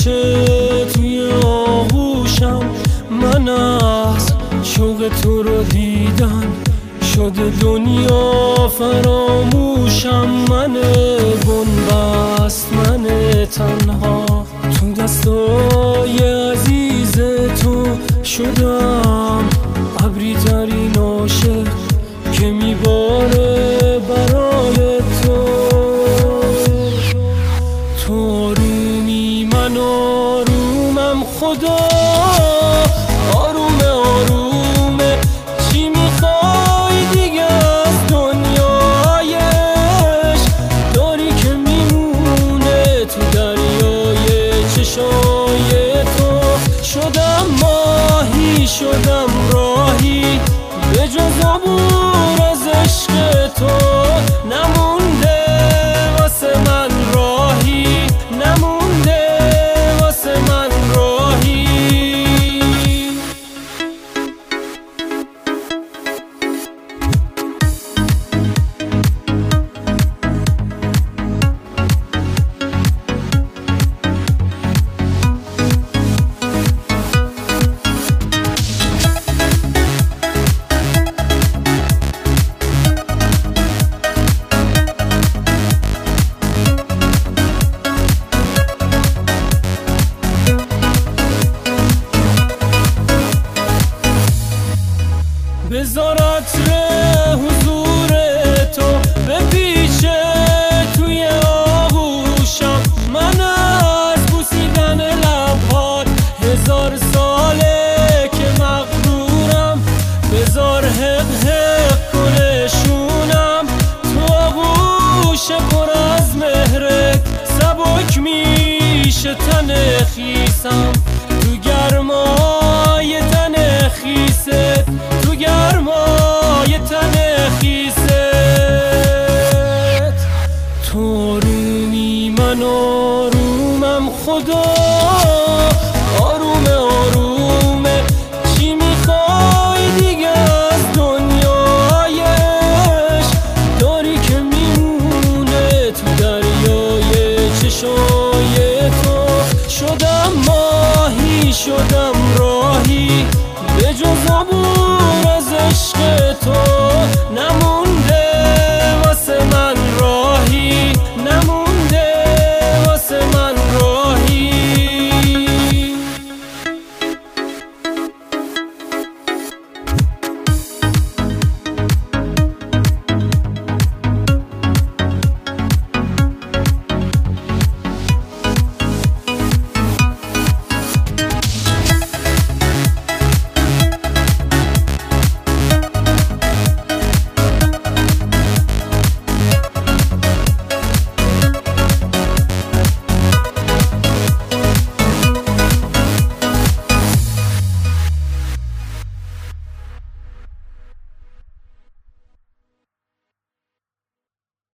پیچه توی آغوشم، من از شوق تو رو دیدن شده دنیا فراموشم. من بنبست، من تنها تو دستای عزیز تو شدم، ابری ترین عاشق که میباره برای تو. تو آرومی، من آرومم، خدا آرومه آرومه. چی میخوای دیگه از دنیایش؟ داری که میمونه تو دریای چشای تو. شدم ماهی، شدم راهی، به جز عبور از عشق تو نمونده واسه من راهی، نمونده واسه من راهی. بذار عطر حضور تو بپیچه توی آغوشم، من از بوسیدن لبات 1000 ساله که مغرورم. بذار حق حق کنشونم تو آغوش پر از مهرت، سبک میشه تن